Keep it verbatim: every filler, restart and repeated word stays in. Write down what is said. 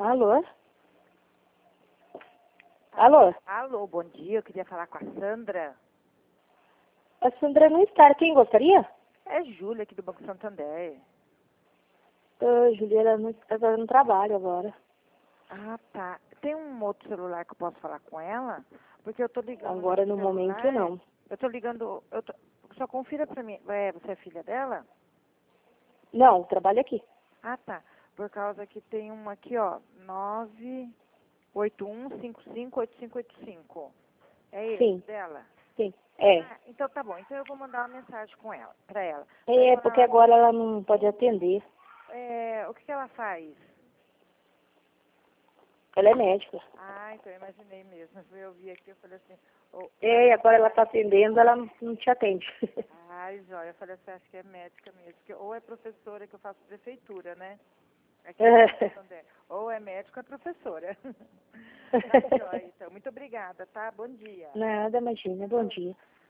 Alô? Alô? Alô, bom dia. Eu queria falar com a Sandra. A Sandra não está. Quem gostaria? É Júlia, aqui do Banco Santander. Uh, Juliana não está no trabalho agora. Ah, tá. Tem um outro celular que eu posso falar com ela? Porque eu tô ligando Agora no celular, momento não. Eu tô ligando... Eu tô, só confira pra mim. É, você é filha dela? Não, trabalho aqui. Ah, tá. Por causa que tem uma aqui, ó. nove oito um cinco cinco oito cinco oito cinco. É esse Sim, dela? sim. É. Ah, então tá bom. Então eu vou mandar uma mensagem com ela, pra ela. É, Daí, porque agora ela não pode atender. É, o que, que ela faz? Ela é médica. Ah, então eu imaginei mesmo. Eu vi aqui, eu falei assim... Oh, É, e agora ela está atendendo, ela não te atende. ai, joia. Eu falei assim, acho que é médica mesmo. Porque ou é professora, que eu faço prefeitura, né? Aqui É. em Santander. Ou é médico ou é professora. Tá, joia, então. Muito obrigada, tá? Bom dia. Nada, imagina. Bom dia.